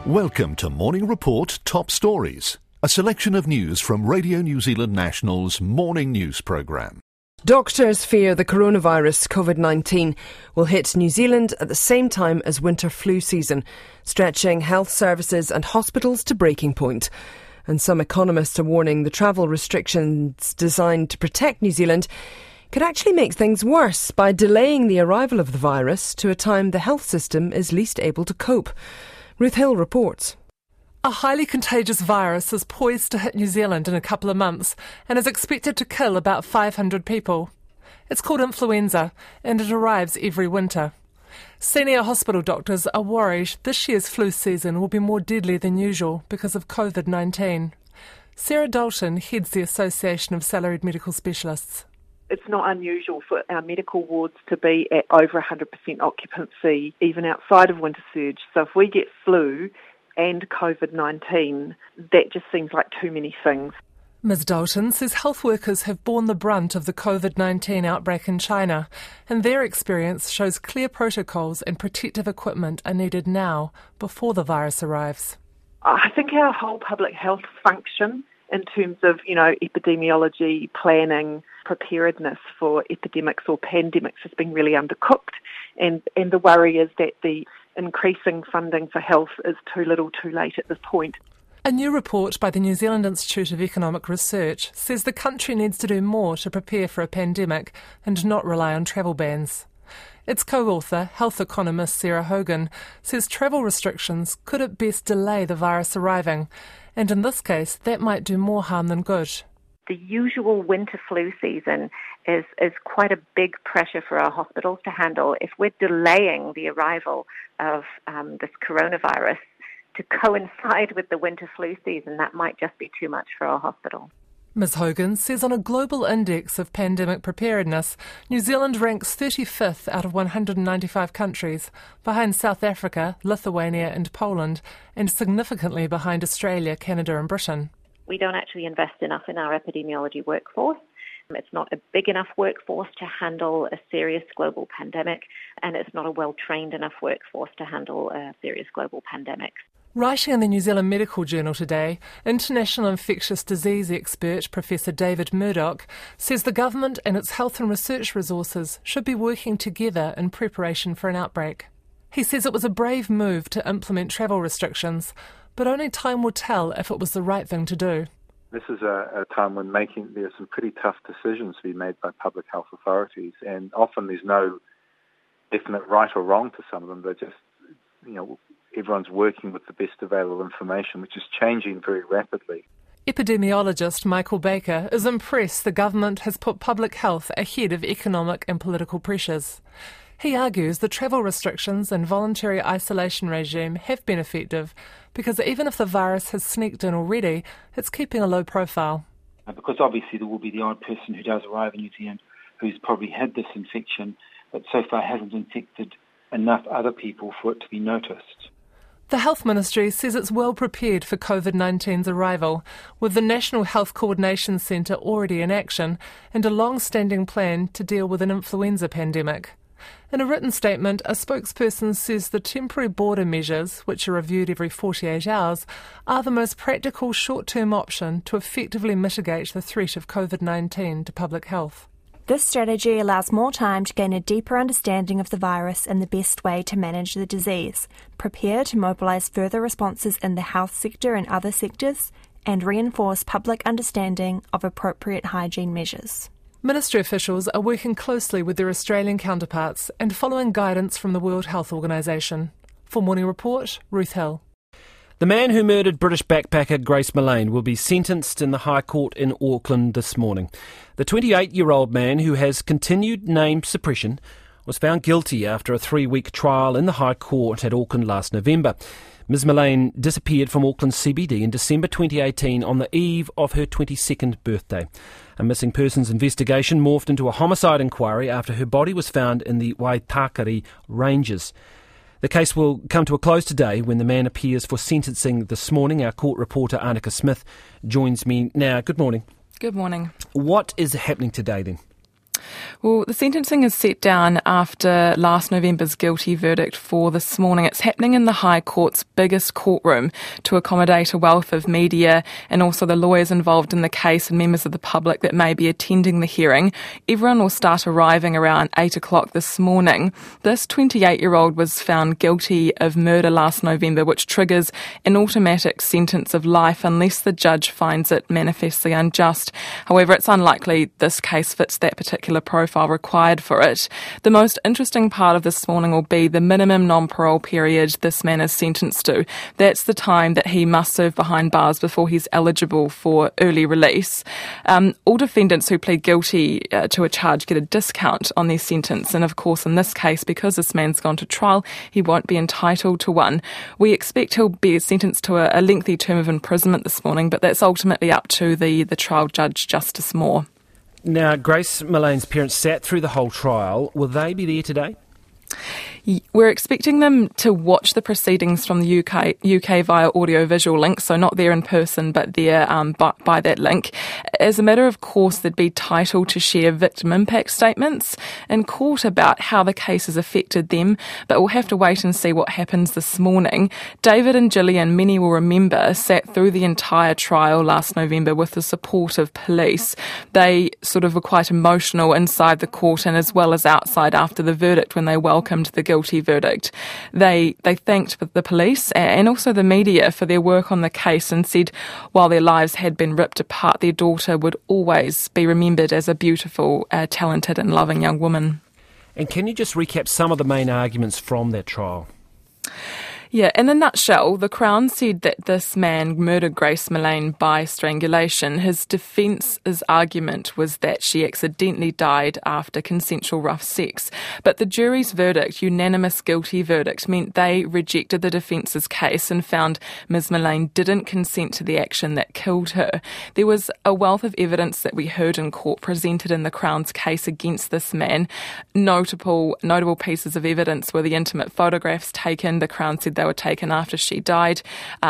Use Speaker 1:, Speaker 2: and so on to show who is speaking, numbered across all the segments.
Speaker 1: Welcome to Morning Report Top Stories, a selection of news from Radio New Zealand National's morning news programme.
Speaker 2: Doctors fear the coronavirus COVID-19 will hit New Zealand at the same time as winter flu season, stretching health services and hospitals to breaking point. And some economists are warning the travel restrictions designed to protect New Zealand could actually make things worse by delaying the arrival of the virus to a time the health system is least able to cope. Ruth Hill reports.
Speaker 3: A highly contagious virus is poised to hit New Zealand in a couple of months and is expected to kill about 500 people. It's called influenza and it arrives every winter. Senior hospital doctors are worried this year's flu season will be more deadly than usual because of COVID-19. Sarah Dalton heads the Association of Salaried Medical Specialists.
Speaker 4: It's not unusual for our medical wards to be at over 100% occupancy, even outside of winter surge. So if we get flu and COVID-19, that just seems like too many things.
Speaker 3: Ms Dalton says health workers have borne the brunt of the COVID-19 outbreak in China, and their experience shows clear protocols and protective equipment are needed now, before the virus arrives.
Speaker 4: I think our whole public health function in terms of, epidemiology, planning, preparedness for epidemics or pandemics has been really undercooked. And the worry is that the increasing funding for health is too little too late at this point.
Speaker 3: A new report by the New Zealand Institute of Economic Research says the country needs to do more to prepare for a pandemic and not rely on travel bans. Its co-author, health economist Sarah Hogan, says travel restrictions could at best delay the virus arriving, and in this case that might do more harm than good.
Speaker 5: The usual winter flu season is quite a big pressure for our hospitals to handle. If we're delaying the arrival of this coronavirus to coincide with the winter flu season, that might just be too much for our hospital.
Speaker 3: Ms Hogan says on a global index of pandemic preparedness, New Zealand ranks 35th out of 195 countries, behind South Africa, Lithuania and Poland, and significantly behind Australia, Canada and Britain.
Speaker 5: We don't actually invest enough in our epidemiology workforce. It's not a big enough workforce to handle a serious global pandemic, and it's not a well-trained enough workforce to handle a serious global pandemic.
Speaker 3: Writing in the New Zealand Medical Journal today, international infectious disease expert Professor David Murdoch says the government and its health and research resources should be working together in preparation for an outbreak. He says it was a brave move to implement travel restrictions, but only time will tell if it was the right thing to do.
Speaker 6: This is a time when there's some pretty tough decisions to be made by public health authorities, and often there's no definite right or wrong to some of them. They're just, everyone's working with the best available information, which is changing very rapidly.
Speaker 3: Epidemiologist Michael Baker is impressed the government has put public health ahead of economic and political pressures. He argues the travel restrictions and voluntary isolation regime have been effective because even if the virus has sneaked in already, it's keeping a low profile.
Speaker 7: Because obviously there will be the odd person who does arrive in New Zealand who's probably had this infection, but so far hasn't infected enough other people for it to be noticed.
Speaker 3: The Health Ministry says it's well prepared for COVID-19's arrival, with the National Health Coordination Centre already in action and a long-standing plan to deal with an influenza pandemic. In a written statement, a spokesperson says the temporary border measures, which are reviewed every 48 hours, are the most practical short-term option to effectively mitigate the threat of COVID-19 to public health.
Speaker 8: This strategy allows more time to gain a deeper understanding of the virus and the best way to manage the disease, prepare to mobilise further responses in the health sector and other sectors, and reinforce public understanding of appropriate hygiene measures.
Speaker 3: Ministry officials are working closely with their Australian counterparts and following guidance from the World Health Organisation. For Morning Report, Ruth Hill.
Speaker 9: The man who murdered British backpacker Grace Millane will be sentenced in the High Court in Auckland this morning. The 28-year-old man, who has continued name suppression, was found guilty after a 3-week trial in the High Court at Auckland last November. Ms Millane disappeared from Auckland's CBD in December 2018 on the eve of her 22nd birthday. A missing persons investigation morphed into a homicide inquiry after her body was found in the Waitakere Ranges. The case will come to a close today when the man appears for sentencing this morning. Our court reporter Annika Smith joins me now. Good morning.
Speaker 10: Good morning.
Speaker 9: What is happening today then?
Speaker 10: Well, the sentencing is set down after last November's guilty verdict for this morning. It's happening in the High Court's biggest courtroom to accommodate a wealth of media and also the lawyers involved in the case and members of the public that may be attending the hearing. Everyone will start arriving around 8 o'clock this morning. This 28-year-old was found guilty of murder last November, which triggers an automatic sentence of life unless the judge finds it manifestly unjust. However, it's unlikely this case fits that particular profile required for it. The most interesting part of this morning will be the minimum non-parole period this man is sentenced to. That's the time that he must serve behind bars before he's eligible for early release. All defendants who plead guilty to a charge get a discount on their sentence, and of course in this case, because this man's gone to trial, he won't be entitled to one. We expect he'll be sentenced to a lengthy term of imprisonment this morning, but that's ultimately up to the trial judge, Justice Moore.
Speaker 9: Now, Grace Millane's parents sat through the whole trial. Will they be there today?
Speaker 10: We're expecting them to watch the proceedings from the UK via audio-visual link, so not there in person, but there by that link. As a matter of course, they'd be entitled to share victim impact statements in court about how the case has affected them, but we'll have to wait and see what happens this morning. David and Gillian, many will remember, sat through the entire trial last November with the support of police. They sort of were quite emotional inside the court and as well as outside after the verdict when they welcomed the guilty verdict. They thanked the police and also the media for their work on the case and said while their lives had been ripped apart, their daughter would always be remembered as a beautiful, talented and loving young woman.
Speaker 9: And can you just recap some of the main arguments from that trial?
Speaker 10: Yeah, in a nutshell, the Crown said that this man murdered Grace Millane by strangulation. His defence's argument was that she accidentally died after consensual rough sex. But the jury's verdict, unanimous guilty verdict, meant they rejected the defence's case and found Ms Millane didn't consent to the action that killed her. There was a wealth of evidence that we heard in court presented in the Crown's case against this man. Notable pieces of evidence were the intimate photographs taken. The Crown said they were taken after she died.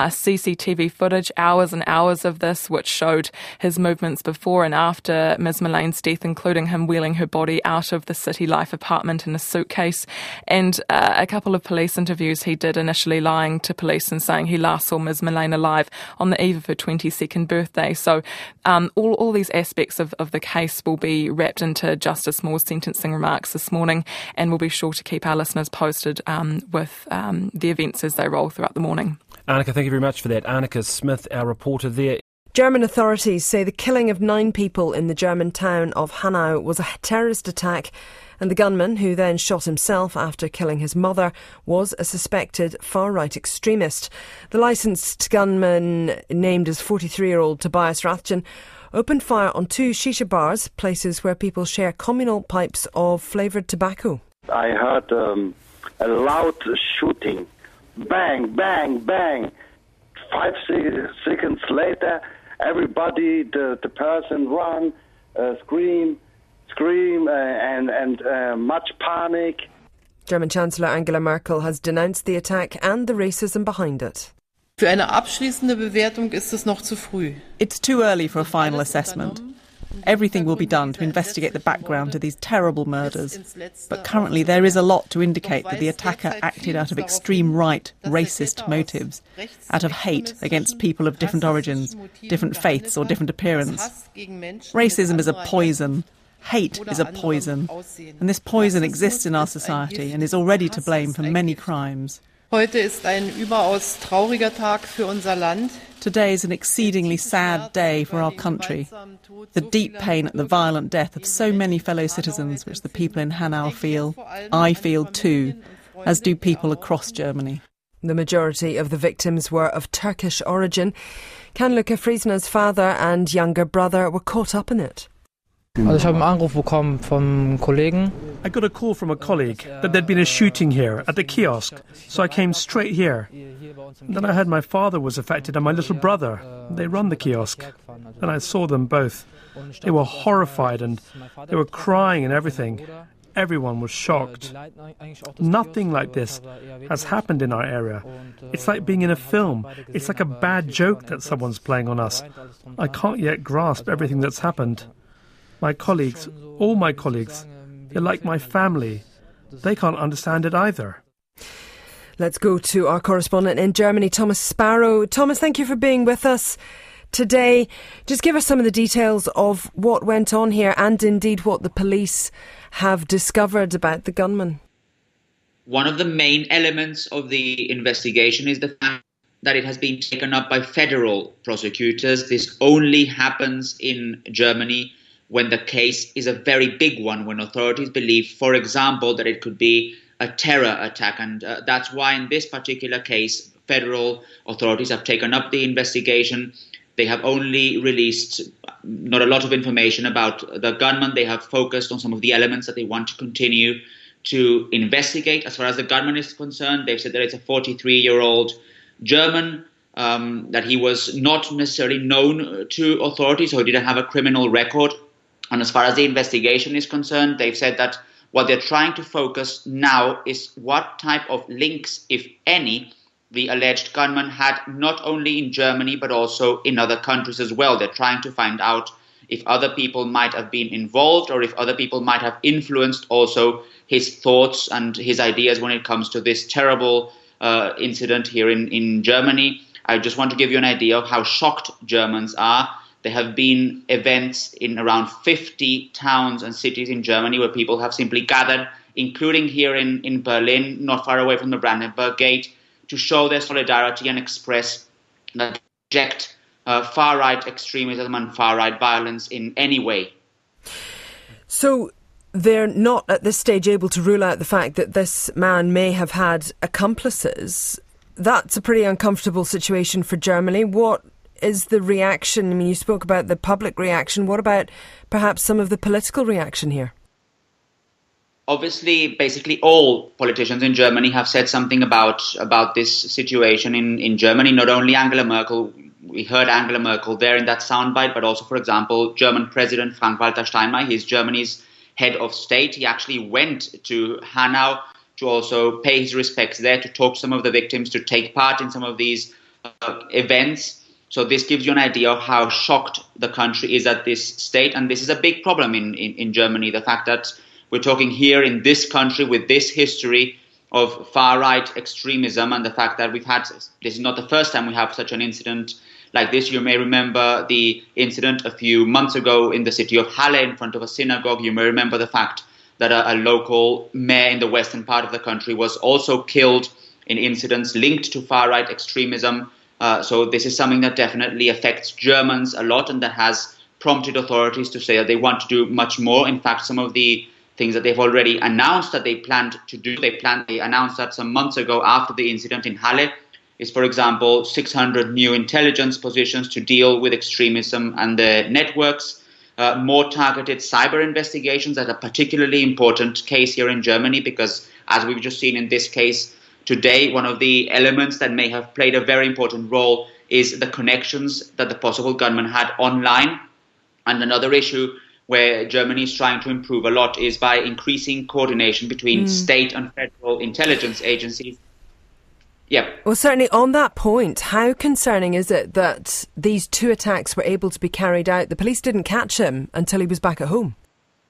Speaker 10: CCTV footage, hours and hours of this, which showed his movements before and after Ms Millane's death, including him wheeling her body out of the City Life apartment in a suitcase. And a couple of police interviews he did initially lying to police and saying he last saw Ms Millane alive on the eve of her 22nd birthday. So all these aspects of the case will be wrapped into Justice Moore's sentencing remarks this morning, and we'll be sure to keep our listeners posted with the events as they roll throughout the morning.
Speaker 9: Annika, thank you very much for that. Annika Smith, our reporter there.
Speaker 2: German authorities say the killing of 9 people in the German town of Hanau was a terrorist attack, and the gunman, who then shot himself after killing his mother, was a suspected far-right extremist. The licensed gunman, named as 43-year-old Tobias Rathjen, opened fire on 2 shisha bars, places where people share communal pipes of flavoured tobacco.
Speaker 11: I heard a loud shooting. Bang, bang, bang. 5 seconds later, everybody, the person run, scream, and much panic.
Speaker 2: German Chancellor Angela Merkel has denounced the attack and the racism behind it.
Speaker 12: Für eine abschließende Bewertung ist es noch zu früh.
Speaker 13: It's too early for a final assessment. Everything will be done to investigate the background to these terrible murders. But currently there is a lot to indicate that the attacker acted out of extreme right, racist motives, out of hate against people of different origins, different faiths or different appearance. Racism is a poison. Hate is a poison. And this poison exists in our society and is already to blame for many crimes.
Speaker 12: Heute ist ein überaus trauriger Tag für unser Land.
Speaker 13: Today is an exceedingly sad day for our country. The deep pain at the violent death of so many fellow citizens, which the people in Hanau feel, I feel too, as do people across Germany.
Speaker 2: The majority of the victims were of Turkish origin. Kanluka Friesner's father and younger brother were caught up in it.
Speaker 14: I got a call from a colleague that there'd been a shooting here at the kiosk, so I came straight here. Then I heard my father was affected and my little brother. They run the kiosk. And I saw them both. They were horrified and they were crying and everything. Everyone was shocked. Nothing like this has happened in our area. It's like being in a film. It's like a bad joke that someone's playing on us. I can't yet grasp everything that's happened. My colleagues, all my colleagues, They're like my family. They can't understand it either.
Speaker 2: Let's go to our correspondent in Germany, Thomas Sparrow. Thomas, thank you for being with us today. Just give us some of the details of what went on here and indeed what the police have discovered about the gunman.
Speaker 15: One of the main elements of the investigation is the fact that it has been taken up by federal prosecutors. This only happens in Germany when the case is a very big one, when authorities believe, for example, that it could be a terror attack. And that's why in this particular case, federal authorities have taken up the investigation. They have only released not a lot of information about the gunman. They have focused on some of the elements that they want to continue to investigate. As far as the gunman is concerned, they've said that it's a 43-year-old German, that he was not necessarily known to authorities, so he didn't have a criminal record. And as far as the investigation is concerned, they've said that what they're trying to focus now is what type of links, if any, the alleged gunman had, not only in Germany but also in other countries as well. They're trying to find out if other people might have been involved or if other people might have influenced also his thoughts and his ideas when it comes to this terrible incident here in Germany. I just want to give you an idea of how shocked Germans are. There have been events in around 50 towns and cities in Germany where people have simply gathered, including here in Berlin, not far away from the Brandenburg Gate, to show their solidarity and express that reject far-right extremism and far-right violence in any way.
Speaker 2: So they're not at this stage able to rule out the fact that this man may have had accomplices. That's a pretty uncomfortable situation for Germany. What is the reaction? I mean, you spoke about the public reaction. What about perhaps some of the political reaction here?
Speaker 15: Obviously, basically all politicians in Germany have said something about this situation in Germany. Not only Angela Merkel, we heard Angela Merkel there in that soundbite, but also, for example, German President Frank-Walter Steinmeier. He's Germany's head of state. He actually went to Hanau to also pay his respects there, to talk to some of the victims, to take part in some of these events. So this gives you an idea of how shocked the country is at this state. And this is a big problem in Germany, the fact that we're talking here in this country with this history of far-right extremism, and the fact that this is not the first time we have such an incident like this. You may remember the incident a few months ago in the city of Halle in front of a synagogue. You may remember the fact that a local mayor in the western part of the country was also killed in incidents linked to far-right extremism. So this is something that definitely affects Germans a lot, and that has prompted authorities to say that they want to do much more. In fact, some of the things that they've already announced that they planned to do, they announced that some months ago after the incident in Halle, is, for example, 600 new intelligence positions to deal with extremism and the networks, more targeted cyber investigations. That's a particularly important case here in Germany because, as we've just seen in this case today, one of the elements that may have played a very important role is the connections that the possible gunman had online. And another issue where Germany is trying to improve a lot is by increasing coordination between state and federal intelligence agencies. Yeah.
Speaker 2: Well, certainly on that point, how concerning is it that these two attacks were able to be carried out? The police didn't catch him until he was back at home.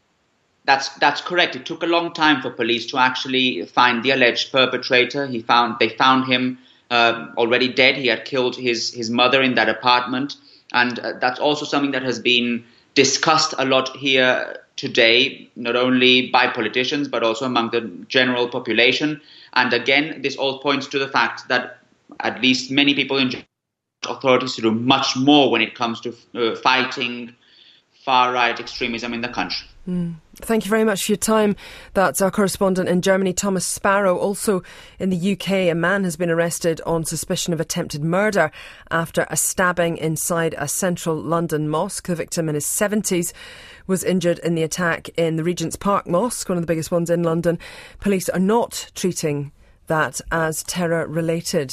Speaker 15: That's correct. It took a long time for police to actually find the alleged perpetrator. They found him already dead. He had killed his mother in that apartment. And that's also something that has been discussed a lot here today, not only by politicians, but also among the general population. And again, this all points to the fact that at least many people in authorities to do much more when it comes to fighting far-right extremism in the country.
Speaker 2: Thank you very much for your time. That's our correspondent in Germany, Thomas Sparrow. Also in the UK, a man has been arrested on suspicion of attempted murder after a stabbing inside a central London mosque. The victim, in his 70s, was injured in the attack in the Regent's Park Mosque, one of the biggest ones in London. Police are not treating that as terror-related.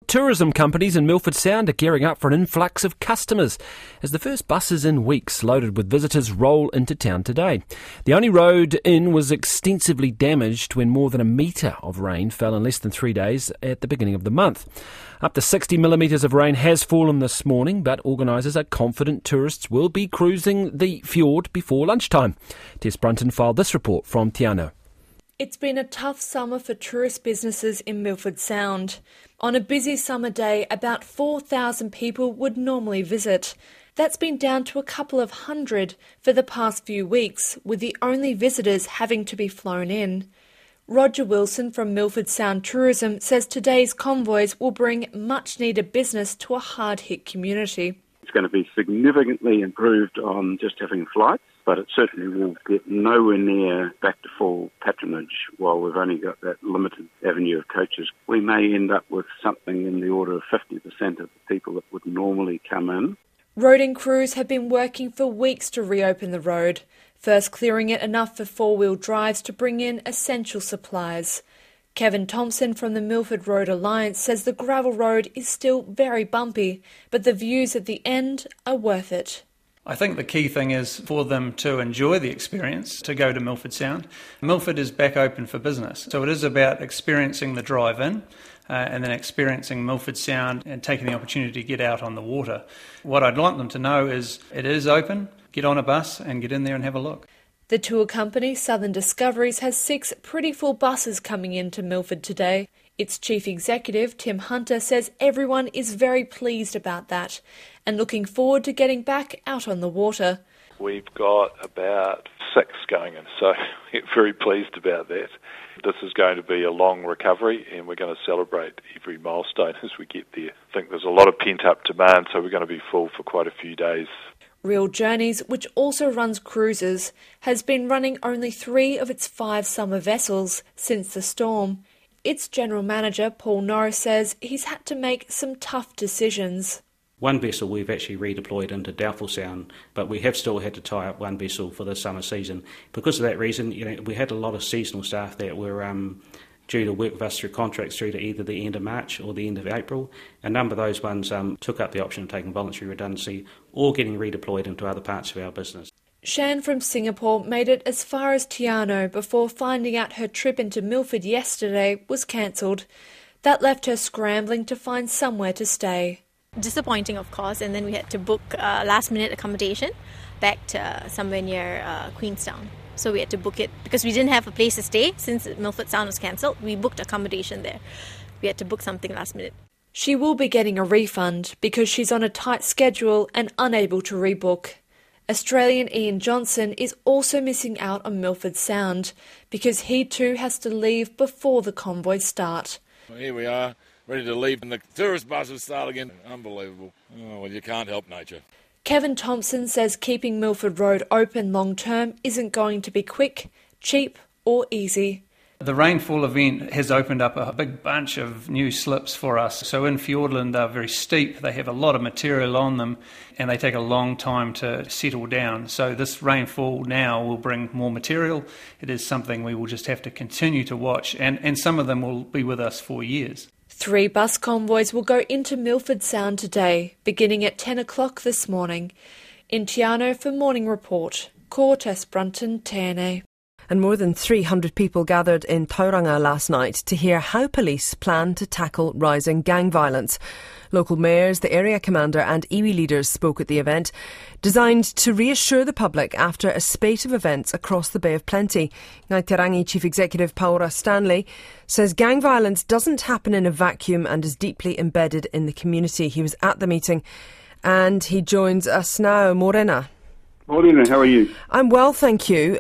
Speaker 9: Tourism companies in Milford Sound are gearing up for an influx of customers as the first buses in weeks loaded with visitors roll into town today. The only road in was extensively damaged when more than a metre of rain fell in less than 3 days at the beginning of the month. Up to 60 millimetres of rain has fallen this morning, but organisers are confident tourists will be cruising the fjord before lunchtime. Tess Brunton filed this report from Te Anau.
Speaker 16: It's been a tough summer for tourist businesses in Milford Sound. On a busy summer day, about 4,000 people would normally visit. That's been down to a couple of hundred for the past few weeks, with the only visitors having to be flown in. Roger Wilson from Milford Sound Tourism says today's convoys will bring much-needed business to a hard-hit community.
Speaker 17: It's going to be significantly improved on just having flights, but it certainly will get nowhere near back to full patronage while we've only got that limited avenue of coaches. We may end up with something in the order of 50% of the people that would normally come in.
Speaker 16: Roading crews have been working for weeks to reopen the road, first clearing it enough for four-wheel drives to bring in essential supplies. Kevin Thompson from the Milford Road Alliance says the gravel road is still very bumpy, but the views at the end are worth it.
Speaker 18: I think the key thing is for them to enjoy the experience, to go to Milford Sound. Milford is back open for business, so it is about experiencing the drive-in and then experiencing Milford Sound and taking the opportunity to get out on the water. What I'd like them to know is it is open, get on a bus and get in there and have a look.
Speaker 16: The tour company Southern Discoveries has 6 pretty full buses coming into Milford today. Its chief executive, Tim Hunter, says everyone is very pleased about that and looking forward to getting back out on the water.
Speaker 19: We've got about 6 going in, so we're very pleased about that. This is going to be a long recovery and we're going to celebrate every milestone as we get there. I think there's a lot of pent-up demand, so we're going to be full for quite a few days.
Speaker 16: Real Journeys, which also runs cruises, has been running only 3 of its 5 summer vessels since the storm. Its general manager, Paul Norris, says he's had to make some tough decisions.
Speaker 20: One vessel we've actually redeployed into Doubtful Sound, but we have still had to tie up one vessel for the summer season. Because of that reason, we had a lot of seasonal staff that were due to work with us through contracts through to either the end of March or the end of April. A number of those ones took up the option of taking voluntary redundancy or getting redeployed into other parts of our business.
Speaker 16: Shan from Singapore made it as far as Te Anau before finding out her trip into Milford yesterday was cancelled. That left her scrambling to find somewhere to stay.
Speaker 21: Disappointing, of course, and then we had to book last-minute accommodation back to somewhere near Queenstown. So we had to book it because we didn't have a place to stay since Milford Sound was cancelled. We booked accommodation there. We had to book something last minute.
Speaker 16: She will be getting a refund because she's on a tight schedule and unable to rebook. Australian Ian Johnson is also missing out on Milford Sound because he too has to leave before the convoys start.
Speaker 22: Well, here we are, ready to leave, and the tourist buses start again. Unbelievable. Oh, well, you can't help nature.
Speaker 16: Kevin Thompson says keeping Milford Road open long term isn't going to be quick, cheap or easy.
Speaker 18: The rainfall event has opened up a big bunch of new slips for us. So in Fiordland, they're very steep, they have a lot of material on them, and they take a long time to settle down. So this rainfall now will bring more material. It is something we will just have to continue to watch, and some of them will be with us for years.
Speaker 16: 3 bus convoys will go into Milford Sound today, beginning at 10 o'clock this morning. In Te Anau for Morning Report, Tess Brunton, Tēnei.
Speaker 2: And more than 300 people gathered in Tauranga last night to hear how police plan to tackle rising gang violence. Local mayors, the area commander and iwi leaders spoke at the event, designed to reassure the public after a spate of events across the Bay of Plenty. Ngāi Te Rangi Chief Executive Paura Stanley says gang violence doesn't happen in a vacuum and is deeply embedded in the community. He was at the meeting and he joins us now. Morena.
Speaker 23: Morena, how are you?
Speaker 2: I'm well, thank you.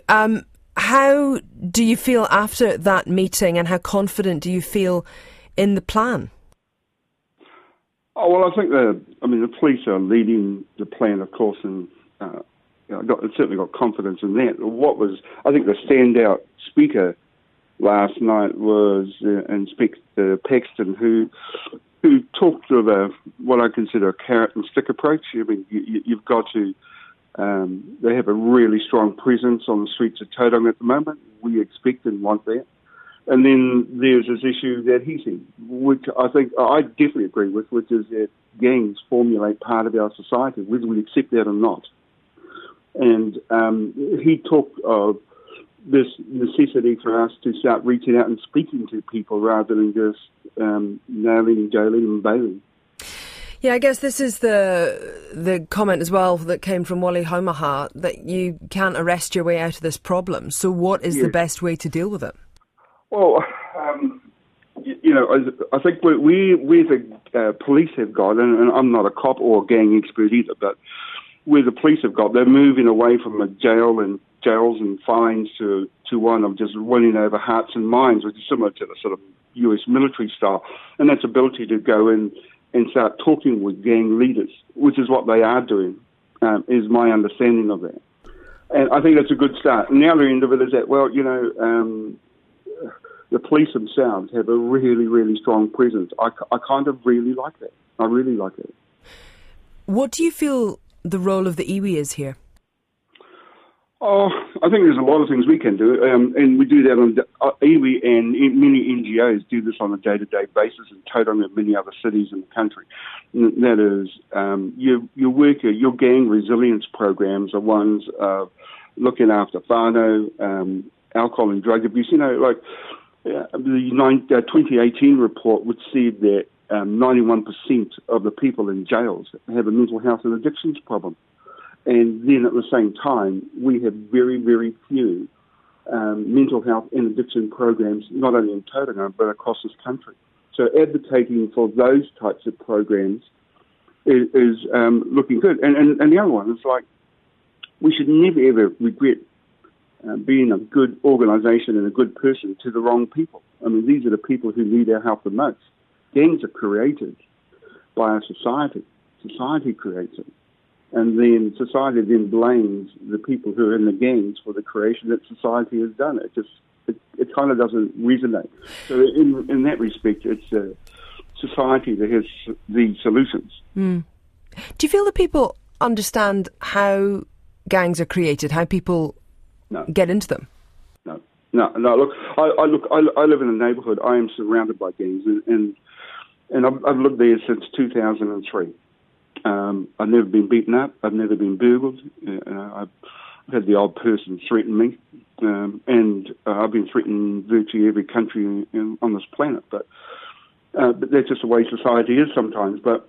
Speaker 2: How do you feel after that meeting and how confident do you feel in the plan?
Speaker 23: Oh, well, I think the police are leading the plan, of course, and I certainly got confidence in that. I think the standout speaker last night was Inspector Paxton, who talked of what I consider a carrot and stick approach. I mean, you've got to. They have a really strong presence on the streets of Tauranga at the moment. We expect and want that. And then there's this issue that he said, which I think I definitely agree with, which is that gangs formulate part of our society, whether we accept that or not. And he talked of this necessity for us to start reaching out and speaking to people rather than just nailing, jailing and bailing.
Speaker 2: Yeah, I guess this is the comment as well that came from Wally Haumaha, that you can't arrest your way out of this problem. So what is the best way to deal with it?
Speaker 23: Well, I think we the police have got, and I'm not a cop or a gang expert either, but where the police have got, they're moving away from a jails and fines to one of just running over hearts and minds, which is similar to the sort of US military style. And that's ability to go in and start talking with gang leaders, which is what they are doing, is my understanding of that. And I think that's a good start. And the other end of it is that, the police themselves have a really, really strong presence. I kind of really like that. I really like it.
Speaker 2: What do you feel the role of the iwi is here?
Speaker 23: Oh, I think there's a lot of things we can do, and we do that on iwi, and many NGOs do this on a day-to-day basis in Tauranga and many other cities in the country. And that is, your gang resilience programs are ones of looking after whānau, alcohol and drug abuse. The 2018 report which said that 91% of the people in jails have a mental health and addictions problem. And then at the same time, we have very, very few mental health and addiction programs, not only in Tauranga, but across this country. So advocating for those types of programs is looking good. And the other one is we should never, ever regret being a good organisation and a good person to the wrong people. I mean, these are the people who need our help the most. Gangs are created by our society. Society creates it. And then society then blames the people who are in the gangs for the creation that society has done. It kind of doesn't resonate. So in that respect, it's society that has the solutions.
Speaker 2: Mm. Do you feel that people understand how gangs are created, how people get into them?
Speaker 23: No. Look, I live in a neighbourhood. I am surrounded by gangs, and I've lived there since 2003. I've never been beaten up. I've never been burgled. I've had the odd person threaten me, and I've been threatened in virtually every country on this planet. But that's just the way society is sometimes. But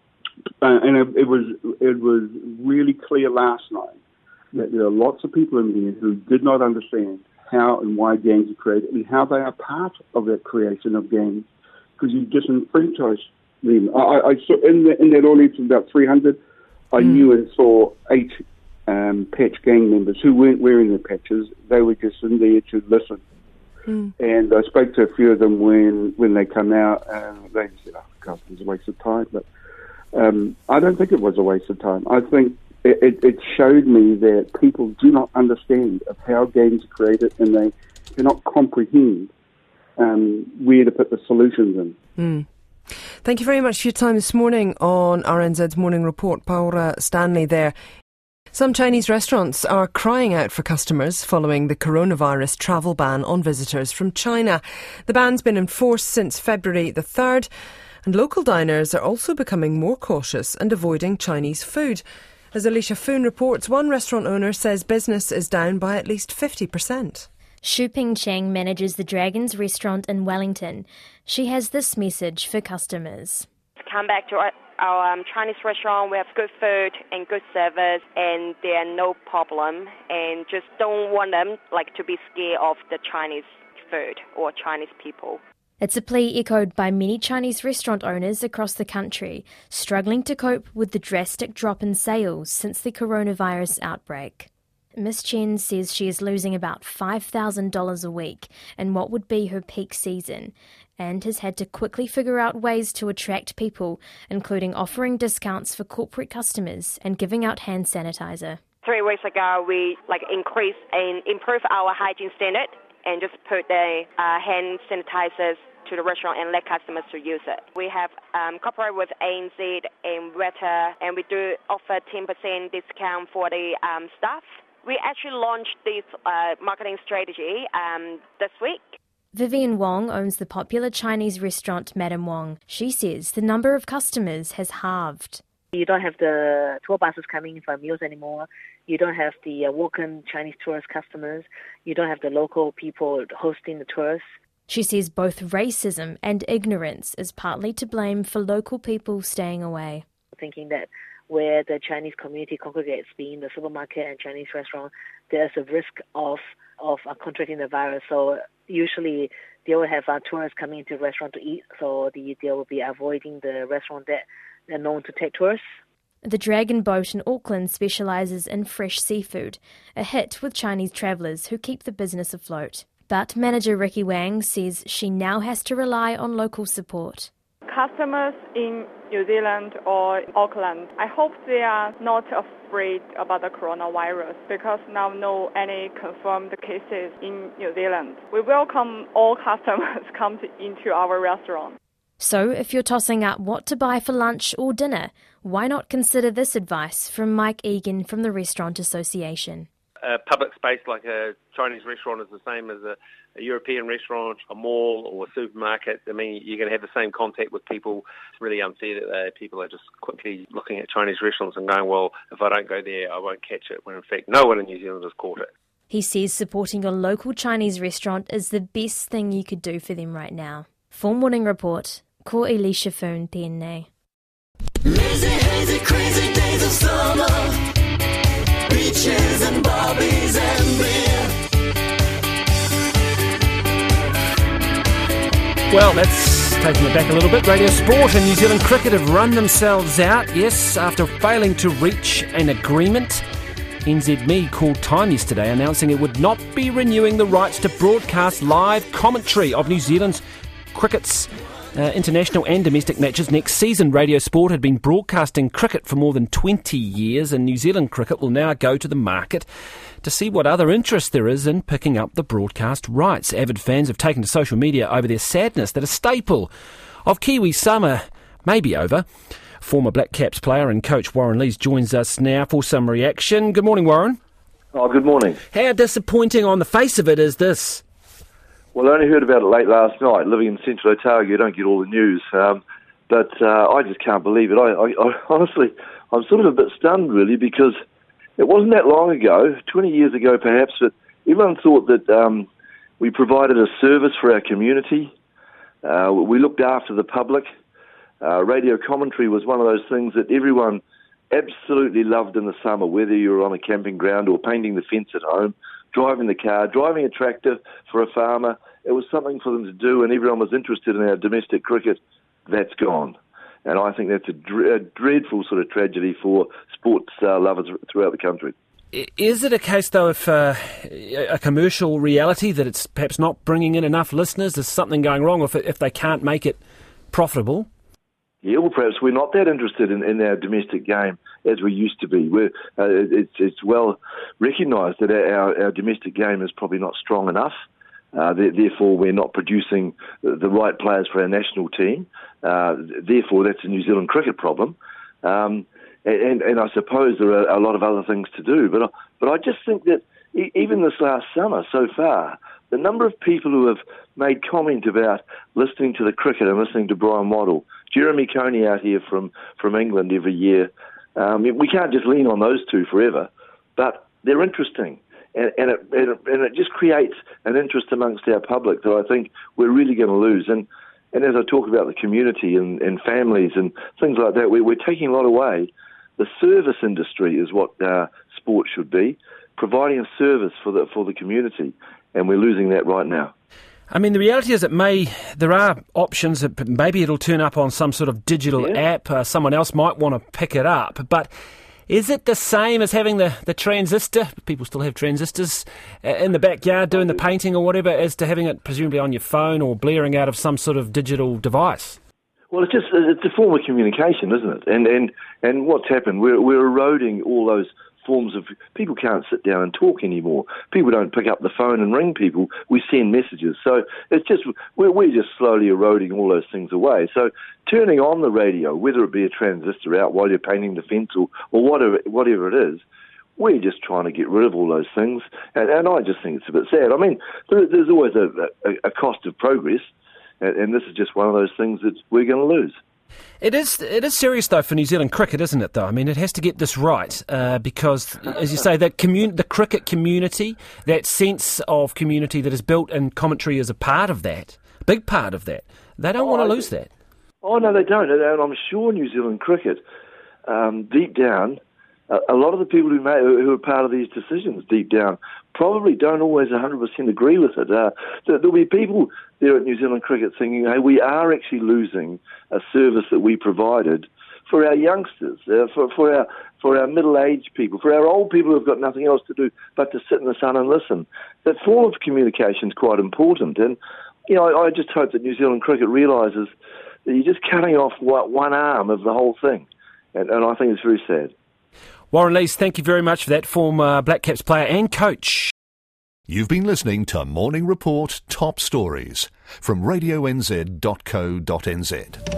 Speaker 23: it was really clear last night that there are lots of people in here who did not understand how and why gangs are created and how they are part of that creation of gangs, because you disenfranchise them. I saw in that audience of about 300, I knew and saw 8 patch gang members who weren't wearing their patches. They were just in there to listen. And I spoke to a few of them when they come out, and they said, "Oh God, it was a waste of time." But I don't think it was a waste of time. I think it showed me that people do not understand of how gangs are created, and they cannot comprehend where to put the solutions in.
Speaker 2: Thank you very much for your time this morning on RNZ's Morning Report. Paula Stanley there. Some Chinese restaurants are crying out for customers following the coronavirus travel ban on visitors from China. The ban's been in force since February the 3rd, and local diners are also becoming more cautious and avoiding Chinese food. As Alicia Foon reports, one restaurant owner says business is down by at least 50%.
Speaker 1: Shu Ping Cheng manages the Dragons restaurant in Wellington. She has this message for customers.
Speaker 4: Come back to our Chinese restaurant. We have good food and good service, and there are no problem. And just don't want them to be scared of the Chinese food or Chinese people.
Speaker 1: It's a plea echoed by many Chinese restaurant owners across the country, struggling to cope with the drastic drop in sales since the coronavirus outbreak. Miss Chen says she is losing about $5,000 a week in what would be her peak season, and has had to quickly figure out ways to attract people, including offering discounts for corporate customers and giving out hand sanitizer.
Speaker 4: 3 weeks ago, we increase and improve our hygiene standard and just put the hand sanitizers to the restaurant and let customers to use it. We have cooperated with ANZ and Weta, and we do offer 10% discount for the staff. We actually launched this marketing strategy this week.
Speaker 1: Vivian Wong owns the popular Chinese restaurant Madam Wong. She says the number of customers has halved.
Speaker 5: You don't have the tour buses coming in for meals anymore. You don't have the walk-in Chinese tourist customers. You don't have the local people hosting the tourists.
Speaker 1: She says both racism and ignorance is partly to blame for local people staying away.
Speaker 5: Thinking that where the Chinese community congregates, being the supermarket and Chinese restaurant, there's a risk of contracting the virus. So usually they will have tourists coming into the restaurant to eat, so they will be avoiding the restaurant that they're known to take tourists.
Speaker 1: The Dragon Boat in Auckland specialises in fresh seafood, a hit with Chinese travellers who keep the business afloat. But manager Ricky Wang says she now has to rely on local support.
Speaker 6: Customers in New Zealand or Auckland, I hope they are not afraid about the coronavirus because now no any confirmed cases in New Zealand. We welcome all customers come into our restaurant.
Speaker 1: So if you're tossing up what to buy for lunch or dinner, why not consider this advice from Mike Egan from the Restaurant Association?
Speaker 7: A public space like a Chinese restaurant is the same as a European restaurant, a mall or a supermarket. I mean, you're going to have the same contact with people. It's really unfair that people are just quickly looking at Chinese restaurants and going, well, if I don't go there, I won't catch it, when in fact no one in New Zealand has caught it.
Speaker 1: He says supporting a local Chinese restaurant is the best thing you could do for them right now. For Morning Report, ko Elisha Foon tēnei.
Speaker 24: Lazy, hazy, crazy days of summer. Beaches and barbies and beer.
Speaker 9: Well, that's taking it back a little bit. Radio Sport and New Zealand Cricket have run themselves out, yes, after failing to reach an agreement. NZME called time yesterday announcing it would not be renewing the rights to broadcast live commentary of New Zealand's cricket's international and domestic matches next season. Radio Sport had been broadcasting cricket for more than 20 years, and New Zealand Cricket will now go to the market to see what other interest there is in picking up the broadcast rights. Avid fans have taken to social media over their sadness that a staple of Kiwi summer may be over. Former Black Caps player and coach Warren Lees joins us now for some reaction. Good morning, Warren.
Speaker 25: Oh, good morning.
Speaker 9: How disappointing on the face of it is this?
Speaker 25: Well, I only heard about it late last night. Living in Central Otago, you don't get all the news. But I just can't believe it. I honestly, I'm sort of a bit stunned, really, because it wasn't that long ago, 20 years ago perhaps, that everyone thought that we provided a service for our community. We looked after the public. Radio commentary was one of those things that everyone absolutely loved in the summer, whether you were on a camping ground or painting the fence at home, driving the car, driving a tractor for a farmer. It was something for them to do, and everyone was interested in our domestic cricket. That's gone. And I think that's a dreadful sort of tragedy for sports lovers throughout the country.
Speaker 9: Is it a case, though, of a commercial reality that it's perhaps not bringing in enough listeners? There's something going wrong if they can't make it profitable?
Speaker 25: Yeah, well, perhaps we're not that interested in our domestic game as we used to be. It's well recognised that our domestic game is probably not strong enough. Therefore, we're not producing the right players for our national team. Therefore, that's a New Zealand cricket problem. And I suppose there are a lot of other things to do. But I just think that even this last summer so far, the number of people who have made comment about listening to the cricket and listening to Brian Waddle, Jeremy Coney out here from England every year, we can't just lean on those two forever, but they're interesting. And it just creates an interest amongst our public that I think we're really going to lose. And as I talk about the community and families and things like that, we're taking a lot away. The service industry is what sport should be, providing a service for the community, and we're losing that right now.
Speaker 9: I mean, the reality is there are options that maybe it'll turn up on some sort of digital app. Someone else might want to pick it up. But is it the same as having the transistor? People still have transistors in the backyard doing the painting or whatever, as to having it presumably on your phone or blaring out of some sort of digital device?
Speaker 25: Well, it's a form of communication, isn't it? And what's happened, we're eroding all those forms of... People can't sit down and talk anymore. People don't pick up the phone and ring people. We send messages. So it's just... We're just slowly eroding all those things away. So turning on the radio, whether it be a transistor out while you're painting the fence or whatever it is, We're just trying to get rid of all those things, and I just think it's a bit sad. I mean, there's always a cost of progress, and this is just one of those things that we're going to lose.
Speaker 9: It is serious, though, for New Zealand cricket, isn't it, though? I mean, it has to get this right because, as you say, the cricket community, that sense of community that is built and commentary is a part of that, big part of that. They don't want to lose that.
Speaker 25: Oh, no, they don't. And I'm sure New Zealand cricket, deep down, a lot of the people who are part of these decisions deep down probably don't always 100% agree with it. There'll be people there at New Zealand cricket thinking, hey, we are actually losing a service that we provided for our youngsters, for our middle-aged people, for our old people who've got nothing else to do but to sit in the sun and listen. That form of communication is quite important. And, I just hope that New Zealand cricket realises that you're just cutting off one arm of the whole thing. And I think it's very sad.
Speaker 9: Warren Lees, thank you very much for that, former Black Caps player and coach.
Speaker 3: You've been listening to Morning Report Top Stories from radionz.co.nz.